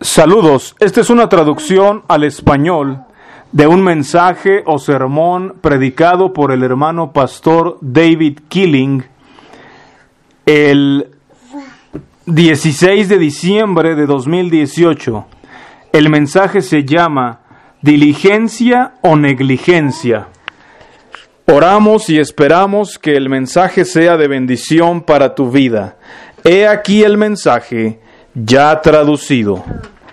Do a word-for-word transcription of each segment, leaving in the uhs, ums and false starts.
Saludos, esta es una traducción al español de un mensaje o sermón predicado por el hermano pastor David Killing el dieciséis de diciembre de dos mil dieciocho. El mensaje se llama Diligencia o Negligencia. Oramos y esperamos que el mensaje sea de bendición para tu vida. He aquí el mensaje ya traducido.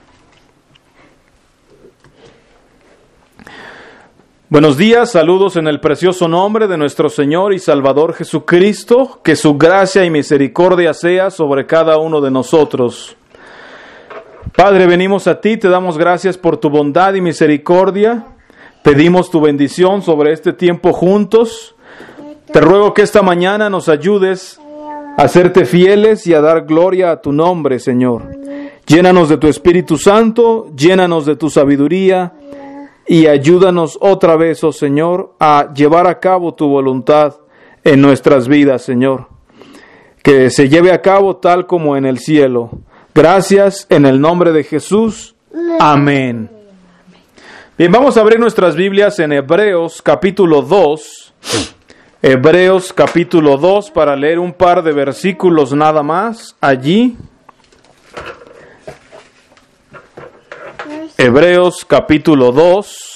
Buenos días, saludos en el precioso nombre de nuestro Señor y Salvador Jesucristo. Que su gracia y misericordia sea sobre cada uno de nosotros. Padre, venimos a ti, te damos gracias por tu bondad y misericordia. Pedimos tu bendición sobre este tiempo juntos. Te ruego que esta mañana nos ayudes a serte fieles y a dar gloria a tu nombre, Señor. Llénanos de tu Espíritu Santo, llénanos de tu sabiduría y ayúdanos otra vez, oh Señor, a llevar a cabo tu voluntad en nuestras vidas, Señor. Que se lleve a cabo tal como en el cielo. Gracias en el nombre de Jesús. Amén. Bien, vamos a abrir nuestras Biblias en Hebreos capítulo dos. Hebreos capítulo dos para leer un par de versículos nada más allí. Hebreos capítulo dos.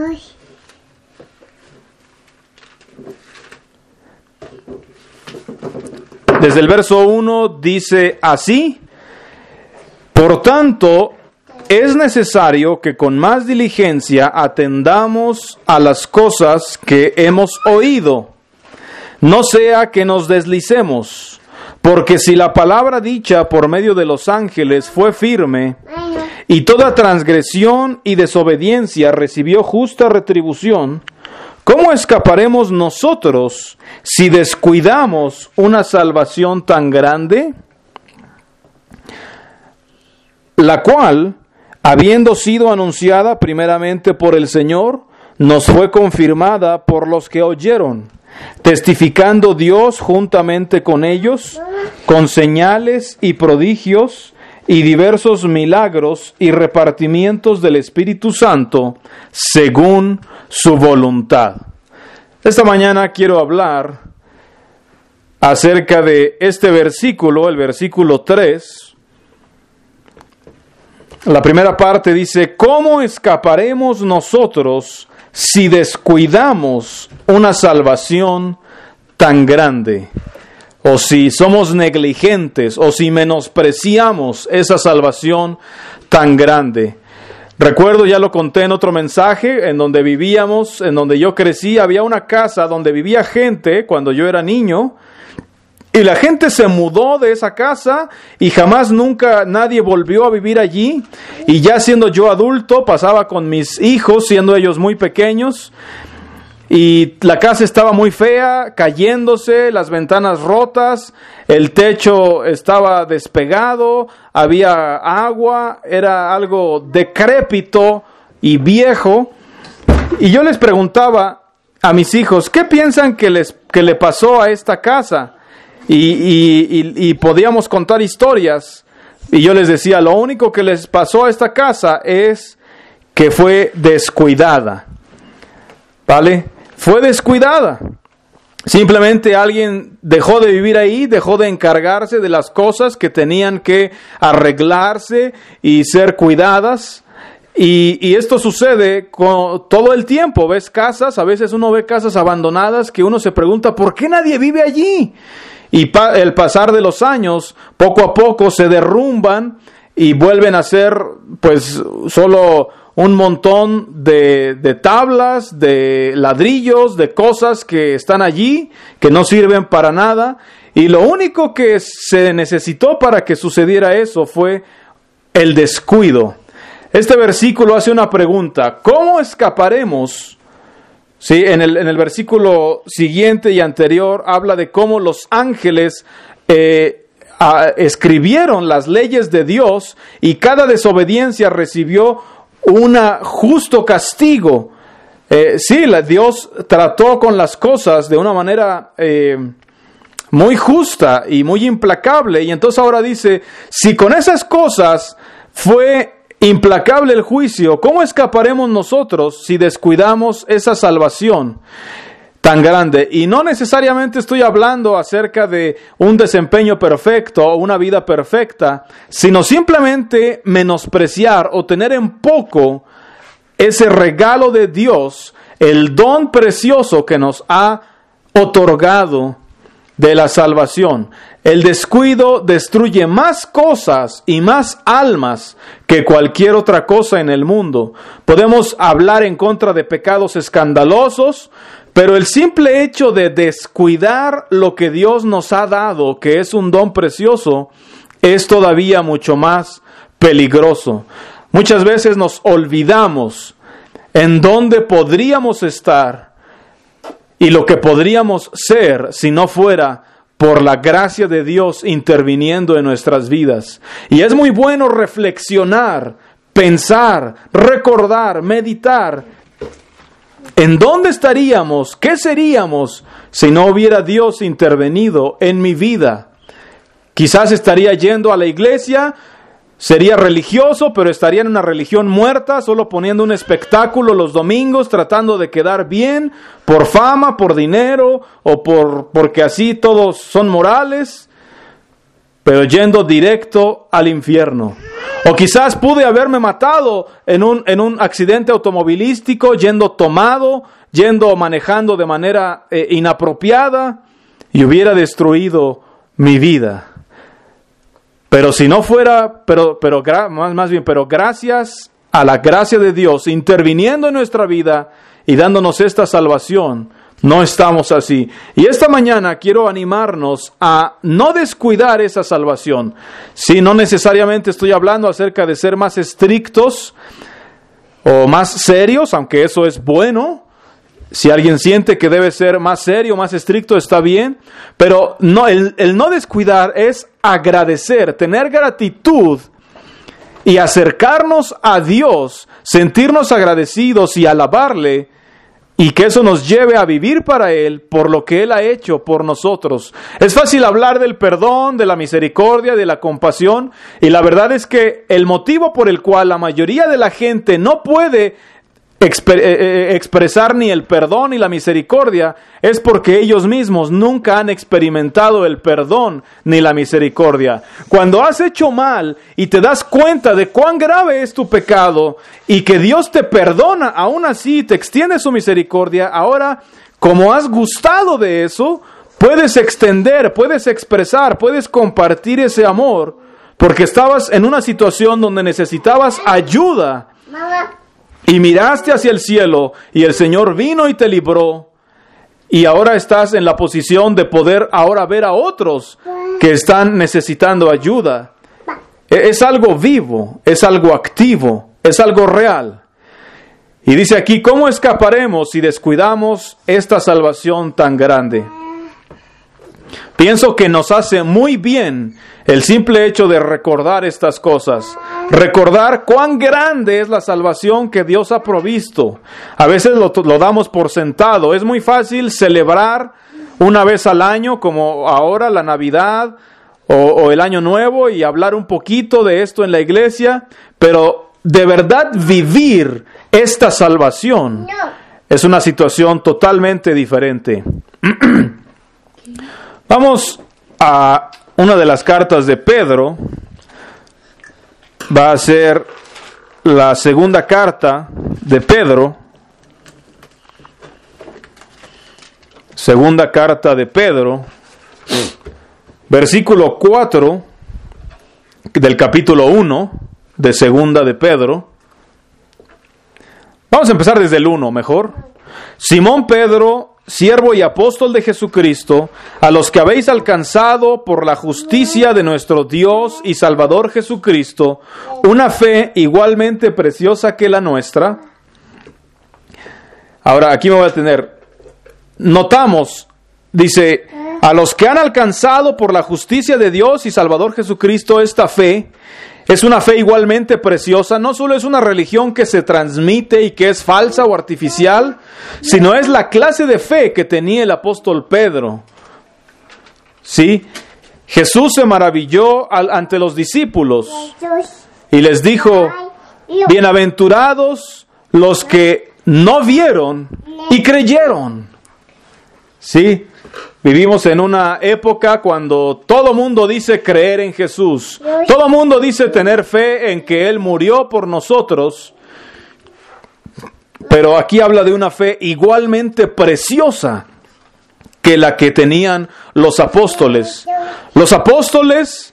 Desde el verso uno dice así: Por tanto, es necesario que con más diligencia atendamos a las cosas que hemos oído, no sea que nos deslicemos, porque si la palabra dicha por medio de los ángeles fue firme, y toda transgresión y desobediencia recibió justa retribución, ¿cómo escaparemos nosotros si descuidamos una salvación tan grande? La cual, habiendo sido anunciada primeramente por el Señor, nos fue confirmada por los que oyeron, testificando Dios juntamente con ellos, con señales y prodigios, y diversos milagros y repartimientos del Espíritu Santo, según su voluntad. Esta mañana quiero hablar acerca de este versículo, el versículo tres. La primera parte dice: ¿cómo escaparemos nosotros si descuidamos una salvación tan grande? O si somos negligentes, o si menospreciamos esa salvación tan grande. Recuerdo, ya lo conté en otro mensaje, en donde vivíamos, en donde yo crecí, había una casa donde vivía gente cuando yo era niño, y la gente se mudó de esa casa y jamás nunca nadie volvió a vivir allí. Y ya siendo yo adulto, pasaba con mis hijos, siendo ellos muy pequeños, y la casa estaba muy fea, cayéndose, las ventanas rotas, el techo estaba despegado, había agua, era algo decrépito y viejo. Y yo les preguntaba a mis hijos, ¿qué piensan que les que le pasó a esta casa? Y, y, y, y podíamos contar historias. Y yo les decía, lo único que les pasó a esta casa es que fue descuidada. ¿Vale? Fue descuidada. Simplemente alguien dejó de vivir ahí, dejó de encargarse de las cosas que tenían que arreglarse y ser cuidadas. Y, y esto sucede con, todo el tiempo. Ves casas, a veces uno ve casas abandonadas que uno se pregunta, ¿por qué nadie vive allí? Y pa, el pasar de los años, poco a poco se derrumban y vuelven a ser pues solo un montón de, de tablas, de ladrillos, de cosas que están allí, que no sirven para nada. Y lo único que se necesitó para que sucediera eso fue el descuido. Este versículo hace una pregunta: ¿cómo escaparemos? Sí, en el, en el versículo siguiente y anterior habla de cómo los ángeles eh, a, escribieron las leyes de Dios y cada desobediencia recibió un justo castigo. Eh, sí, la, Dios trató con las cosas de una manera eh, muy justa y muy implacable. Y entonces ahora dice, si con esas cosas fue implacable el juicio, ¿cómo escaparemos nosotros si descuidamos esa salvación tan grande? Y no necesariamente estoy hablando acerca de un desempeño perfecto o una vida perfecta, sino simplemente menospreciar o tener en poco ese regalo de Dios, el don precioso que nos ha otorgado de la salvación. El descuido destruye más cosas y más almas que cualquier otra cosa en el mundo. Podemos hablar en contra de pecados escandalosos, pero el simple hecho de descuidar lo que Dios nos ha dado, que es un don precioso, es todavía mucho más peligroso. Muchas veces nos olvidamos en dónde podríamos estar y lo que podríamos ser si no fuera por la gracia de Dios interviniendo en nuestras vidas. Y es muy bueno reflexionar, pensar, recordar, meditar. ¿En dónde estaríamos? ¿Qué seríamos si no hubiera Dios intervenido en mi vida? Quizás estaría yendo a la iglesia, sería religioso, pero estaría en una religión muerta, solo poniendo un espectáculo los domingos, tratando de quedar bien, por fama, por dinero, o por porque así todos son morales, pero yendo directo al infierno. O quizás pude haberme matado en un, en un accidente automovilístico, yendo tomado, yendo manejando de manera eh, inapropiada, y hubiera destruido mi vida. Pero si no fuera, pero, pero más, más bien, pero gracias a la gracia de Dios interviniendo en nuestra vida y dándonos esta salvación, no estamos así. Y esta mañana quiero animarnos a no descuidar esa salvación. Sí, no necesariamente estoy hablando acerca de ser más estrictos o más serios, aunque eso es bueno. Si alguien siente que debe ser más serio, más estricto, está bien. Pero no, el, el no descuidar es agradecer, tener gratitud y acercarnos a Dios, sentirnos agradecidos y alabarle, y que eso nos lleve a vivir para Él por lo que Él ha hecho por nosotros. Es fácil hablar del perdón, de la misericordia, de la compasión, y la verdad es que el motivo por el cual la mayoría de la gente no puede Exper- eh, expresar ni el perdón ni la misericordia es porque ellos mismos nunca han experimentado el perdón ni la misericordia. Cuando has hecho mal y te das cuenta de cuán grave es tu pecado y que Dios te perdona, aún así te extiende su misericordia, ahora, como has gustado de eso, puedes extender, puedes expresar, puedes compartir ese amor, porque estabas en una situación donde necesitabas ayuda. Mamá. Y miraste hacia el cielo y el Señor vino y te libró. Y ahora estás en la posición de poder ahora ver a otros que están necesitando ayuda. Es algo vivo, es algo activo, es algo real. Y dice aquí, ¿cómo escaparemos si descuidamos esta salvación tan grande? Pienso que nos hace muy bien el simple hecho de recordar estas cosas. Recordar cuán grande es la salvación que Dios ha provisto. A veces lo, lo damos por sentado. Es muy fácil celebrar una vez al año, como ahora la Navidad o, o el Año Nuevo, y hablar un poquito de esto en la iglesia. Pero de verdad vivir esta salvación es una situación totalmente diferente. Vamos a una de las cartas de Pedro. Va a ser la segunda carta de Pedro. Segunda carta de Pedro. Versículo cuatro del capítulo uno de segunda de Pedro. Vamos a empezar desde el uno mejor. Simón Pedro, siervo y apóstol de Jesucristo, a los que habéis alcanzado por la justicia de nuestro Dios y Salvador Jesucristo, una fe igualmente preciosa que la nuestra. Ahora, aquí me voy a tener. Notamos, dice, a los que han alcanzado por la justicia de Dios y Salvador Jesucristo esta fe. Es una fe igualmente preciosa. No solo es una religión que se transmite y que es falsa o artificial, sino es la clase de fe que tenía el apóstol Pedro. ¿Sí? Jesús se maravilló al, ante los discípulos y les dijo, bienaventurados los que no vieron y creyeron. Sí, vivimos en una época cuando todo mundo dice creer en Jesús. Todo mundo dice tener fe en que Él murió por nosotros. Pero aquí habla de una fe igualmente preciosa que la que tenían los apóstoles. Los apóstoles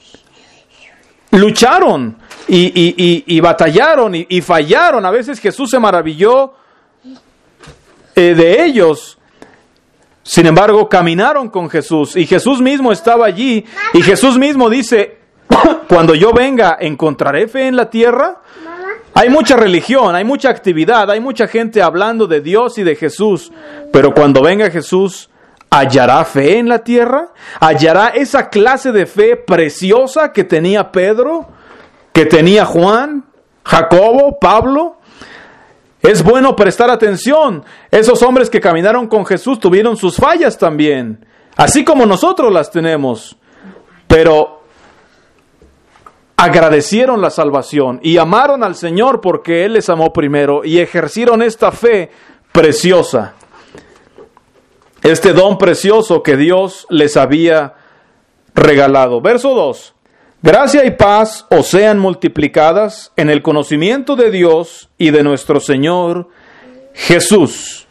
lucharon y, y, y, y batallaron y, y fallaron. A veces Jesús se maravilló eh, de ellos. Sin embargo, caminaron con Jesús y Jesús mismo estaba allí. Y Jesús mismo dice, cuando yo venga, ¿encontraré fe en la tierra? Hay mucha religión, hay mucha actividad, hay mucha gente hablando de Dios y de Jesús. Pero cuando venga Jesús, ¿hallará fe en la tierra? ¿Hallará esa clase de fe preciosa que tenía Pedro, que tenía Juan, Jacobo, Pablo? Es bueno prestar atención. Esos hombres que caminaron con Jesús tuvieron sus fallas también, así como nosotros las tenemos. Pero agradecieron la salvación y amaron al Señor porque Él les amó primero y ejercieron esta fe preciosa. Este don precioso que Dios les había regalado. Verso dos. Gracia y paz os sean multiplicadas en el conocimiento de Dios y de nuestro Señor Jesús.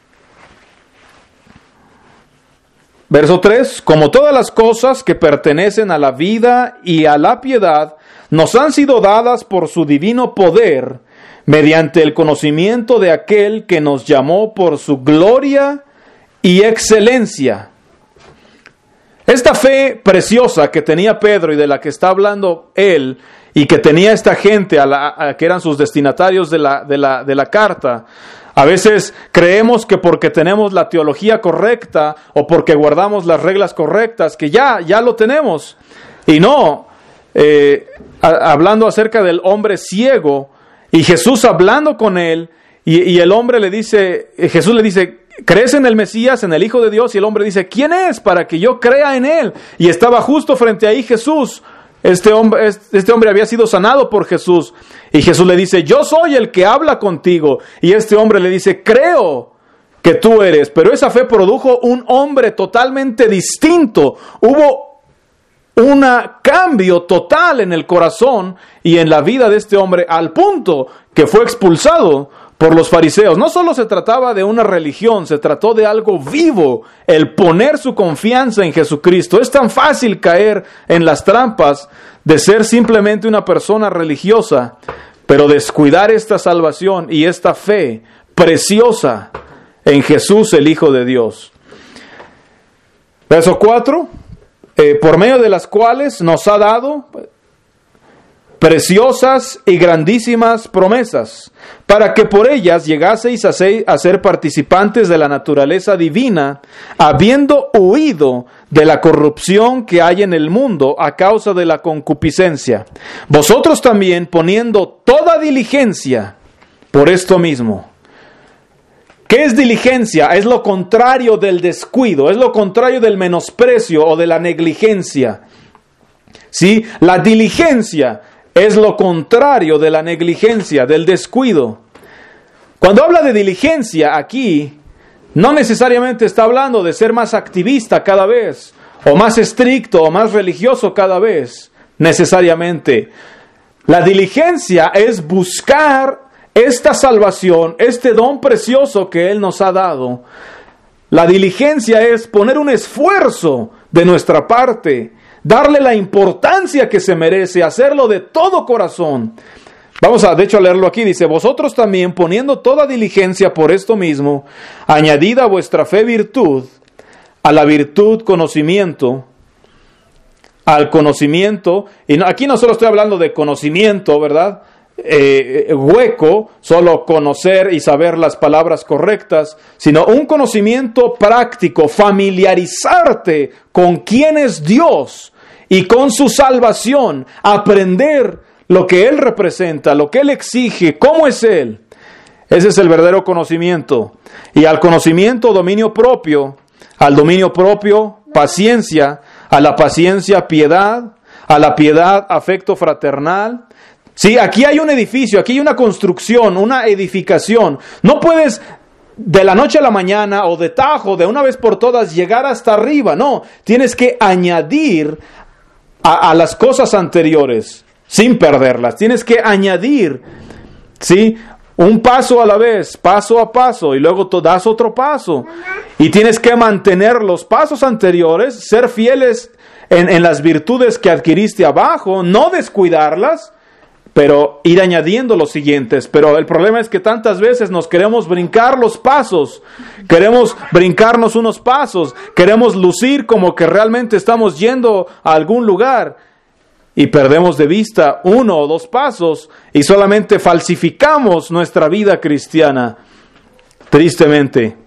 Verso tres. Como todas las cosas que pertenecen a la vida y a la piedad nos han sido dadas por su divino poder, mediante el conocimiento de aquel que nos llamó por su gloria y excelencia. Esta fe preciosa que tenía Pedro y de la que está hablando él, y que tenía esta gente a la, a, que eran sus destinatarios de la, de, la, de la carta, a veces creemos que porque tenemos la teología correcta o porque guardamos las reglas correctas, que ya, ya lo tenemos. Y no, eh, a, hablando acerca del hombre ciego, y Jesús hablando con él, y, y el hombre le dice, Jesús le dice, ¿crees en el Mesías, en el Hijo de Dios? Y el hombre dice, ¿quién es para que yo crea en él? Y estaba justo frente ahí Jesús. Este hombre, este hombre había sido sanado por Jesús. Y Jesús le dice, yo soy el que habla contigo. Y este hombre le dice, creo que tú eres. Pero esa fe produjo un hombre totalmente distinto. Hubo un cambio total en el corazón y en la vida de este hombre, al punto que fue expulsado por los fariseos. No solo se trataba de una religión, se trató de algo vivo, el poner su confianza en Jesucristo. Es tan fácil caer en las trampas de ser simplemente una persona religiosa, pero descuidar esta salvación y esta fe preciosa en Jesús, el Hijo de Dios. Verso cuatro, eh, por medio de las cuales nos ha dado preciosas y grandísimas promesas, para que por ellas llegaseis a ser, a ser participantes de la naturaleza divina, habiendo huido de la corrupción que hay en el mundo a causa de la concupiscencia. Vosotros también poniendo toda diligencia por esto mismo. ¿Qué es diligencia? Es lo contrario del descuido, es lo contrario del menosprecio o de la negligencia. ¿Sí? La diligencia es lo contrario de la negligencia, del descuido. Cuando habla de diligencia aquí, no necesariamente está hablando de ser más activista cada vez, o más estricto, o más religioso cada vez, necesariamente. La diligencia es buscar esta salvación, este don precioso que Él nos ha dado. La diligencia es poner un esfuerzo de nuestra parte, darle la importancia que se merece, hacerlo de todo corazón. Vamos a, de hecho, a leerlo aquí. Dice, vosotros también, poniendo toda diligencia por esto mismo, añadid a vuestra fe virtud, a la virtud conocimiento, al conocimiento, y no, aquí no solo estoy hablando de conocimiento, ¿verdad? Eh, hueco, solo conocer y saber las palabras correctas, sino un conocimiento práctico, familiarizarte con quién es Dios y con su salvación, aprender lo que Él representa, lo que Él exige, cómo es Él. Ese es el verdadero conocimiento. Y al conocimiento, dominio propio, al dominio propio, paciencia, a la paciencia, piedad, a la piedad, afecto fraternal, Sí, aquí hay un edificio, aquí hay una construcción, una edificación. No puedes de la noche a la mañana o de tajo, de una vez por todas, llegar hasta arriba. No, tienes que añadir a, a las cosas anteriores sin perderlas. Tienes que añadir, ¿sí? Un paso a la vez, paso a paso, y luego tú das otro paso. Y tienes que mantener los pasos anteriores, ser fieles en, en las virtudes que adquiriste abajo, no descuidarlas, pero ir añadiendo los siguientes. Pero el problema es que tantas veces nos queremos brincar los pasos, queremos brincarnos unos pasos, queremos lucir como que realmente estamos yendo a algún lugar y perdemos de vista uno o dos pasos y solamente falsificamos nuestra vida cristiana, tristemente.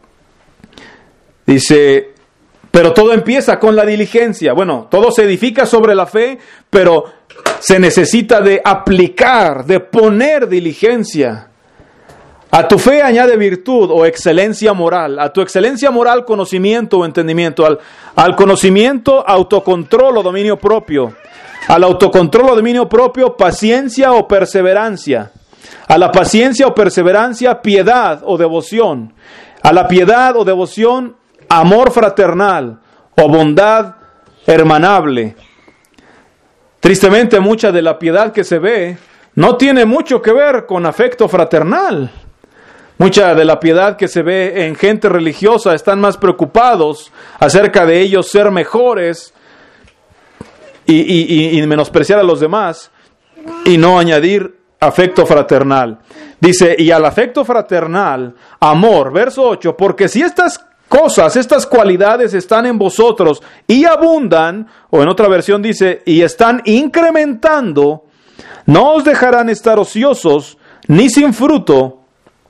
Dice, pero todo empieza con la diligencia. Bueno, todo se edifica sobre la fe, pero se necesita de aplicar, de poner diligencia. A tu fe añade virtud o excelencia moral. A tu excelencia moral, conocimiento o entendimiento. Al, al conocimiento, autocontrol o dominio propio. Al autocontrol o dominio propio, paciencia o perseverancia. A la paciencia o perseverancia, piedad o devoción. A la piedad o devoción, amor fraternal o bondad hermanable. Tristemente, mucha de la piedad que se ve no tiene mucho que ver con afecto fraternal. Mucha de la piedad que se ve en gente religiosa están más preocupados acerca de ellos ser mejores y, y, y menospreciar a los demás y no añadir afecto fraternal. Dice, y al afecto fraternal, amor, verso ocho, porque si estas cosas, estas cualidades están en vosotros y abundan, o en otra versión dice, y están incrementando, no os dejarán estar ociosos ni sin fruto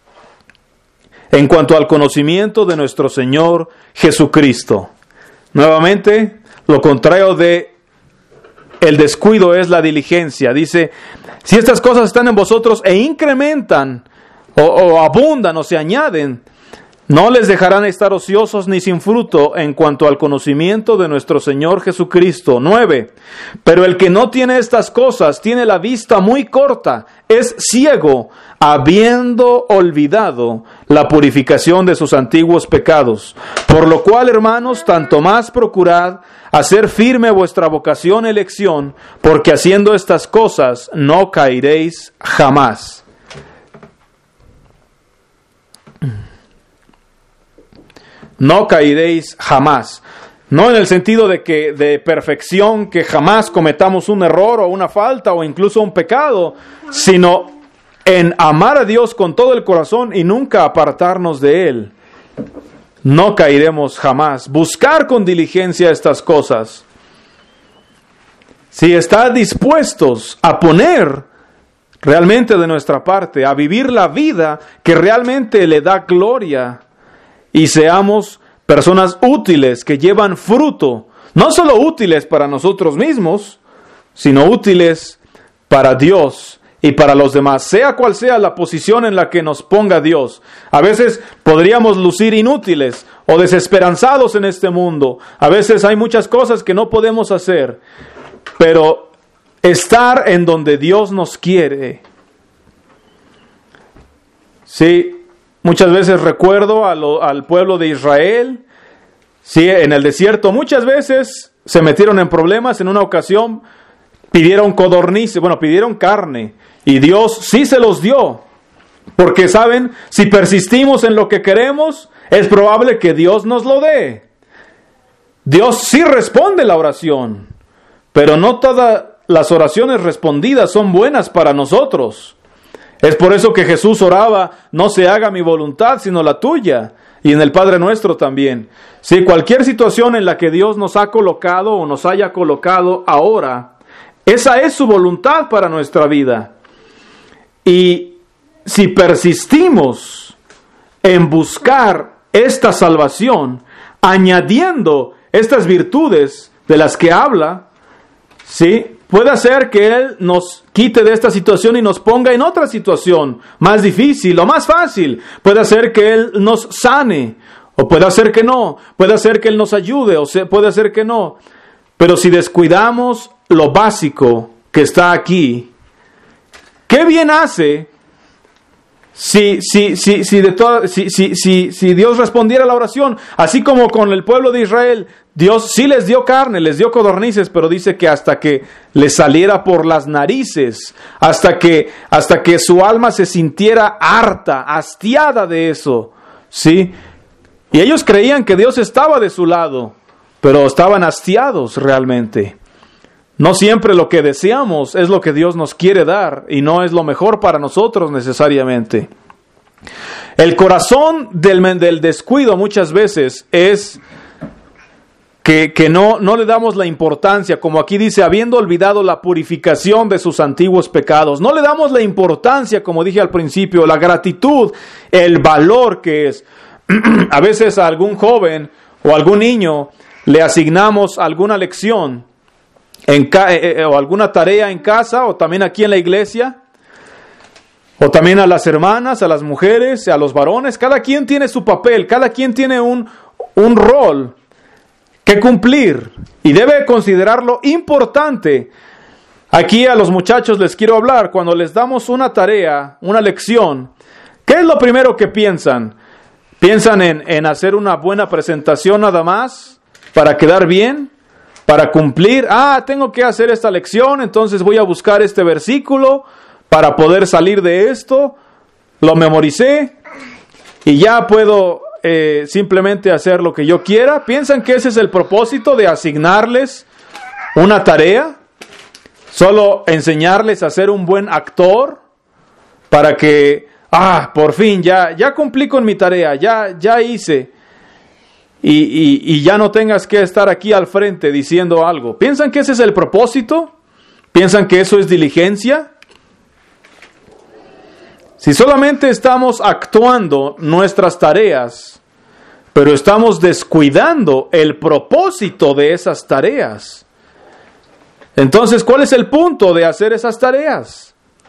en cuanto al conocimiento de nuestro Señor Jesucristo. Nuevamente, lo contrario de el descuido es la diligencia. Dice, si estas cosas están en vosotros e incrementan, o, o abundan, o se añaden, no les dejarán estar ociosos ni sin fruto en cuanto al conocimiento de nuestro Señor Jesucristo. nueve. Pero el que no tiene estas cosas tiene la vista muy corta, es ciego, habiendo olvidado la purificación de sus antiguos pecados. Por lo cual, hermanos, tanto más procurad hacer firme vuestra vocación y elección, porque haciendo estas cosas no caeréis jamás. No caeréis jamás. No en el sentido de que de perfección, que jamás cometamos un error o una falta o incluso un pecado, sino en amar a Dios con todo el corazón y nunca apartarnos de Él. No caeremos jamás. Buscar con diligencia estas cosas. Si está dispuestos a poner realmente de nuestra parte, a vivir la vida que realmente le da gloria, y seamos personas útiles que llevan fruto, no solo útiles para nosotros mismos, sino útiles para Dios y para los demás, sea cual sea la posición en la que nos ponga Dios. A veces podríamos lucir inútiles o desesperanzados en este mundo. A veces hay muchas cosas que no podemos hacer, pero estar en donde Dios nos quiere. Sí. Muchas veces recuerdo a lo, al pueblo de Israel, sí, en el desierto, muchas veces se metieron en problemas. En una ocasión pidieron codornices, bueno, pidieron carne, y Dios sí se los dio, porque saben, si persistimos en lo que queremos, es probable que Dios nos lo dé. Dios sí responde la oración, pero no todas las oraciones respondidas son buenas para nosotros. Es por eso que Jesús oraba, no se haga mi voluntad, sino la tuya. Y en el Padre Nuestro también. Si cualquier situación en la que Dios nos ha colocado o nos haya colocado ahora, esa es su voluntad para nuestra vida. Y si persistimos en buscar esta salvación, añadiendo estas virtudes de las que habla, ¿sí?, puede hacer que Él nos quite de esta situación y nos ponga en otra situación más difícil o más fácil. Puede hacer que Él nos sane, o puede hacer que no. Puede hacer que Él nos ayude, o puede hacer que no. Pero si descuidamos lo básico que está aquí, ¿Qué bien hace si, si, si, si, de toda, si, si, si, si Dios respondiera a la oración? Así como con el pueblo de Israel, Dios sí les dio carne, les dio codornices, pero dice que hasta que les saliera por las narices, hasta que, hasta que su alma se sintiera harta, hastiada de eso, ¿sí? Y ellos creían que Dios estaba de su lado, pero estaban hastiados realmente. No siempre lo que deseamos es lo que Dios nos quiere dar y no es lo mejor para nosotros necesariamente. El corazón del, del descuido muchas veces es que, que no, no le damos la importancia, como aquí dice, habiendo olvidado la purificación de sus antiguos pecados. No le damos la importancia, como dije al principio, la gratitud, el valor que es. A veces a algún joven o algún niño le asignamos alguna lección en ca- eh, eh, o alguna tarea en casa o también aquí en la iglesia, o también a las hermanas, a las mujeres, a los varones. Cada quien tiene su papel, cada quien tiene un, un rol que cumplir y debe considerarlo importante. Aquí a los muchachos les quiero hablar, cuando les damos una tarea, una lección, ¿qué es lo primero que piensan? ¿Piensan en, en hacer una buena presentación nada más para quedar bien? Para cumplir, ah, tengo que hacer esta lección, entonces voy a buscar este versículo para poder salir de esto, lo memoricé y ya puedo eh, simplemente hacer lo que yo quiera. ¿Piensan que ese es el propósito de asignarles una tarea? ¿Solo enseñarles a ser un buen actor para que, ah, por fin, ya, ya cumplí con mi tarea, ya, ya hice? Y, y, y ya no tengas que estar aquí al frente diciendo algo. ¿Piensan que ese es el propósito? ¿Piensan que eso es diligencia? Si solamente estamos actuando nuestras tareas, pero estamos descuidando el propósito de esas tareas, entonces, ¿cuál es el punto de hacer esas tareas?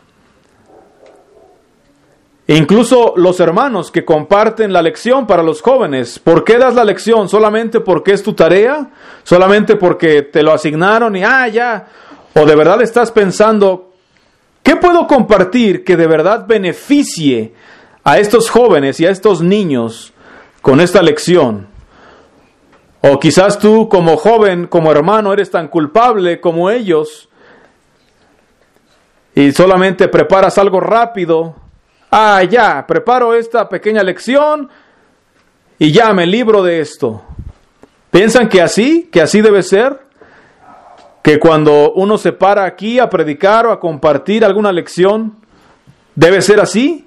Incluso los hermanos que comparten la lección para los jóvenes, ¿por qué das la lección? ¿Solamente porque es tu tarea? ¿Solamente porque te lo asignaron y ah, ya? ¿O de verdad estás pensando, ¿qué puedo compartir que de verdad beneficie a estos jóvenes y a estos niños con esta lección? O quizás tú como joven, como hermano, eres tan culpable como ellos y solamente preparas algo rápido. Ah, ya, preparo esta pequeña lección y ya me libro de esto. ¿Piensan que así, que así debe ser? Que cuando uno se para aquí a predicar o a compartir alguna lección, ¿debe ser así?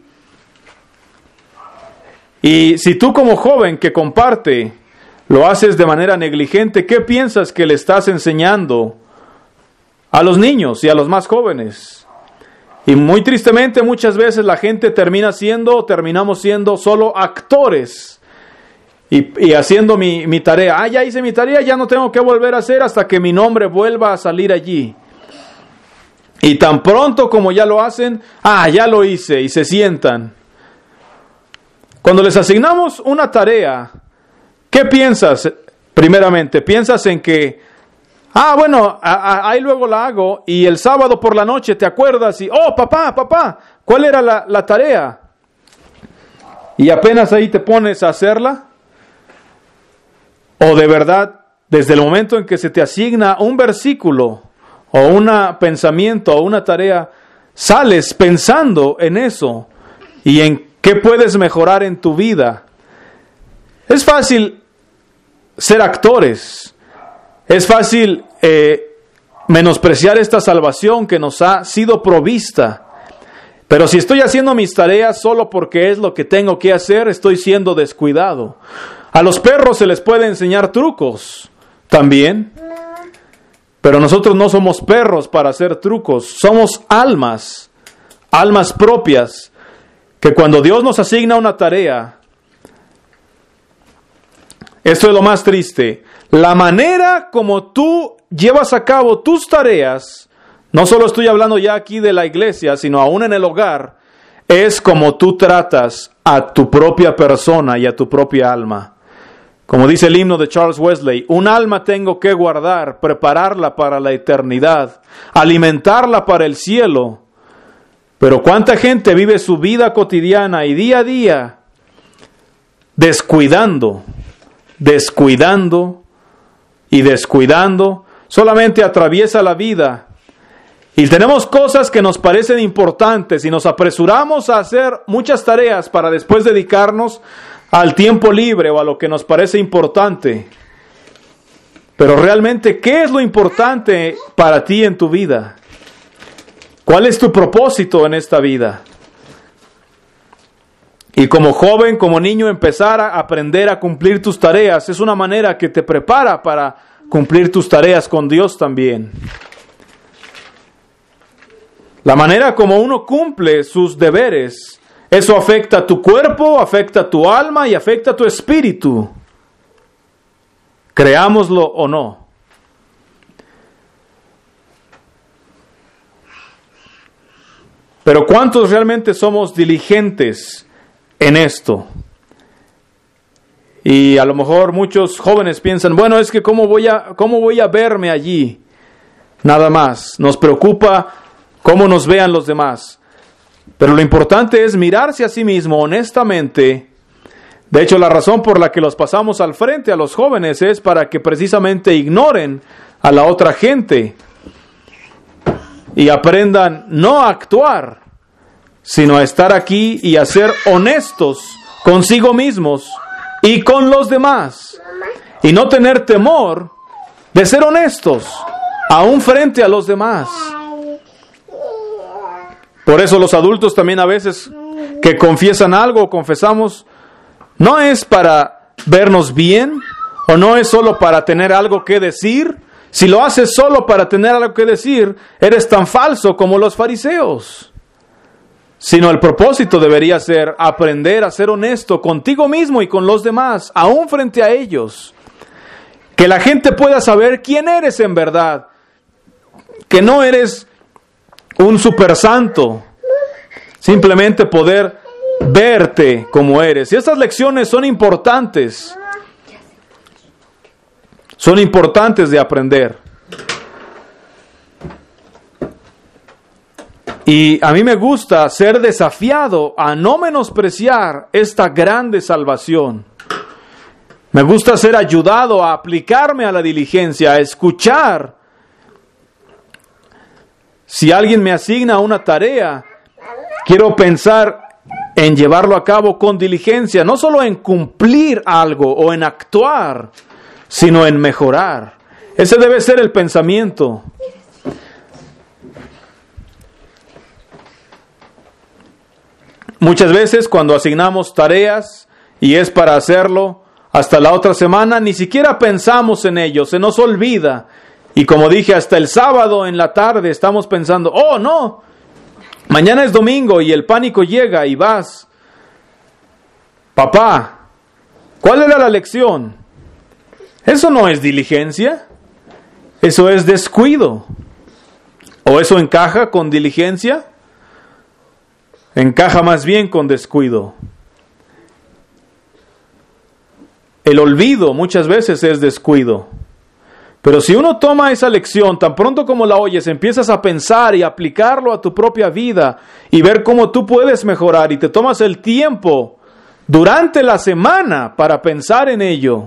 Y si tú como joven que comparte lo haces de manera negligente, ¿qué piensas que le estás enseñando a los niños y a los más jóvenes? Y muy tristemente muchas veces la gente termina siendo, terminamos siendo solo actores y, y haciendo mi, mi tarea. Ah, ya hice mi tarea, ya no tengo que volver a hacer hasta que mi nombre vuelva a salir allí. Y tan pronto como ya lo hacen, ah, ya lo hice, y se sientan. Cuando les asignamos una tarea, ¿qué piensas? Primeramente, ¿piensas en que ah, bueno, a, a, ahí luego la hago y el sábado por la noche te acuerdas y, oh, papá, papá, ¿cuál era la, la tarea? Y apenas ahí te pones a hacerla. O de verdad, desde el momento en que se te asigna un versículo o un pensamiento o una tarea, sales pensando en eso y en qué puedes mejorar en tu vida. Es fácil ser actores. Es fácil eh, menospreciar esta salvación que nos ha sido provista. Pero si estoy haciendo mis tareas solo porque es lo que tengo que hacer, estoy siendo descuidado. A los perros se les puede enseñar trucos también. Pero nosotros no somos perros para hacer trucos. Somos almas, almas propias, que cuando Dios nos asigna una tarea, esto es lo más triste, la manera como tú llevas a cabo tus tareas, no solo estoy hablando ya aquí de la iglesia, sino aún en el hogar, es como tú tratas a tu propia persona y a tu propia alma. Como dice el himno de Charles Wesley, un alma tengo que guardar, prepararla para la eternidad, alimentarla para el cielo. Pero ¿cuánta gente vive su vida cotidiana y día a día descuidando, descuidando y descuidando? Solamente atraviesa la vida y tenemos cosas que nos parecen importantes y nos apresuramos a hacer muchas tareas para después dedicarnos al tiempo libre o a lo que nos parece importante. Pero realmente, ¿qué es lo importante para ti en tu vida? ¿Cuál es tu propósito en esta vida? Y como joven, como niño, empezar a aprender a cumplir tus tareas es una manera que te prepara para cumplir tus tareas con Dios también. La manera como uno cumple sus deberes, eso afecta a tu cuerpo, afecta a tu alma y afecta a tu espíritu. Creámoslo o no. Pero ¿cuántos realmente somos diligentes en esto? Y a lo mejor muchos jóvenes piensan, bueno, es que ¿cómo voy a, cómo voy a verme allí? Nada más. Nos preocupa cómo nos vean los demás. Pero lo importante es mirarse a sí mismo honestamente. De hecho, la razón por la que los pasamos al frente a los jóvenes es para que precisamente ignoren a la otra gente y aprendan no a actuar, sino a estar aquí y a ser honestos consigo mismos y con los demás. Y no tener temor de ser honestos, aún frente a los demás. Por eso los adultos también a veces que confiesan algo o confesamos, no es para vernos bien o no es solo para tener algo que decir. Si lo haces solo para tener algo que decir, eres tan falso como los fariseos. Sino el propósito debería ser aprender a ser honesto contigo mismo y con los demás, aún frente a ellos. Que la gente pueda saber quién eres en verdad. Que no eres un super santo. Simplemente poder verte como eres. Y estas lecciones son importantes. Son importantes de aprender. Y a mí me gusta ser desafiado a no menospreciar esta grande salvación. Me gusta ser ayudado a aplicarme a la diligencia, a escuchar. Si alguien me asigna una tarea, quiero pensar en llevarlo a cabo con diligencia, no solo en cumplir algo o en actuar, sino en mejorar. Ese debe ser el pensamiento. Muchas veces cuando asignamos tareas y es para hacerlo hasta la otra semana, ni siquiera pensamos en ello, se nos olvida. Y como dije, hasta el sábado en la tarde estamos pensando, oh no, mañana es domingo y el pánico llega y vas. Papá, ¿cuál era la lección? Eso no es diligencia, eso es descuido. ¿O eso encaja con diligencia? Encaja más bien con descuido. El olvido muchas veces es descuido. Pero si uno toma esa lección, tan pronto como la oyes, empiezas a pensar y aplicarlo a tu propia vida y ver cómo tú puedes mejorar y te tomas el tiempo durante la semana para pensar en ello,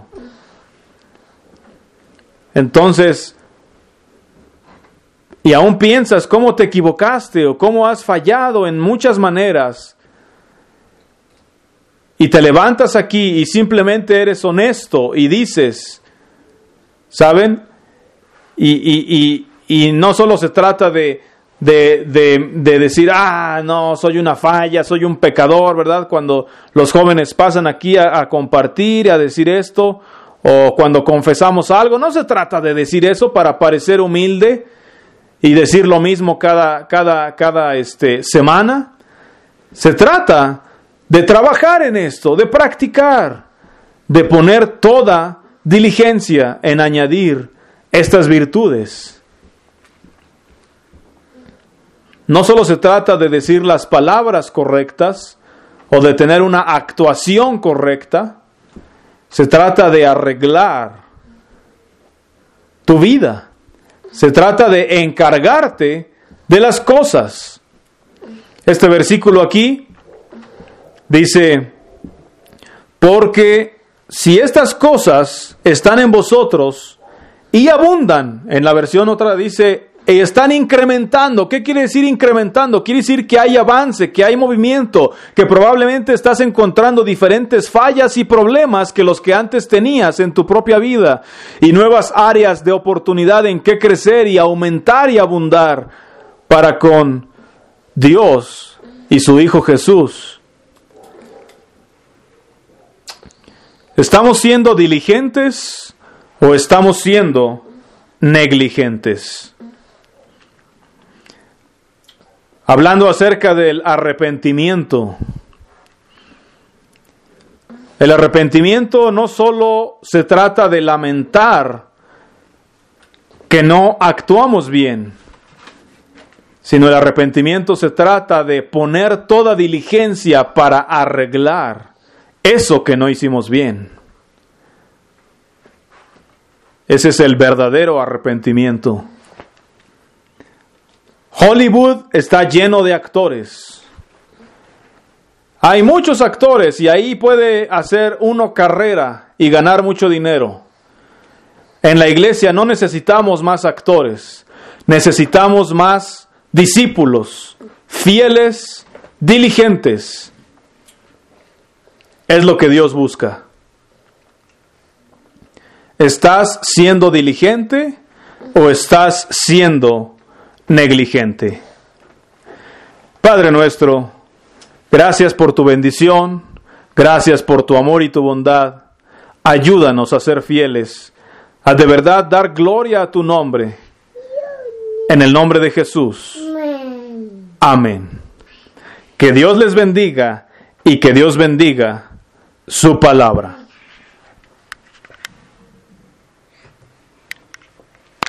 entonces, y aún piensas cómo te equivocaste o cómo has fallado en muchas maneras, y te levantas aquí y simplemente eres honesto y dices, ¿saben? Y, y, y, y no solo se trata de, de, de, de decir, ah, no, soy una falla, soy un pecador, ¿verdad? Cuando los jóvenes pasan aquí a, a compartir, a decir esto, o cuando confesamos algo, no se trata de decir eso para parecer humilde y decir lo mismo cada, cada, cada este, semana. Se trata de trabajar en esto, de practicar, de poner toda diligencia en añadir estas virtudes. No solo se trata de decir las palabras correctas o de tener una actuación correcta, se trata de arreglar tu vida. Se trata de encargarte de las cosas. Este versículo aquí dice, porque si estas cosas están en vosotros y abundan, en la versión otra dice, y están incrementando. ¿Qué quiere decir incrementando? Quiere decir que hay avance, que hay movimiento, que probablemente estás encontrando diferentes fallas y problemas que los que antes tenías en tu propia vida y nuevas áreas de oportunidad en que crecer y aumentar y abundar para con Dios y su Hijo Jesús. ¿Estamos siendo diligentes o estamos siendo negligentes? Hablando acerca del arrepentimiento. El arrepentimiento no solo se trata de lamentar que no actuamos bien, sino el arrepentimiento se trata de poner toda diligencia para arreglar eso que no hicimos bien. Ese es el verdadero arrepentimiento. Hollywood está lleno de actores. Hay muchos actores y ahí puede hacer uno carrera y ganar mucho dinero. En la iglesia no necesitamos más actores, necesitamos más discípulos, fieles, diligentes. Es lo que Dios busca. ¿Estás siendo diligente o estás siendo negligente? Padre nuestro, gracias por tu bendición, gracias por tu amor y tu bondad. Ayúdanos a ser fieles, a de verdad dar gloria a tu nombre. En el nombre de Jesús. Amén. Que Dios les bendiga y que Dios bendiga su palabra.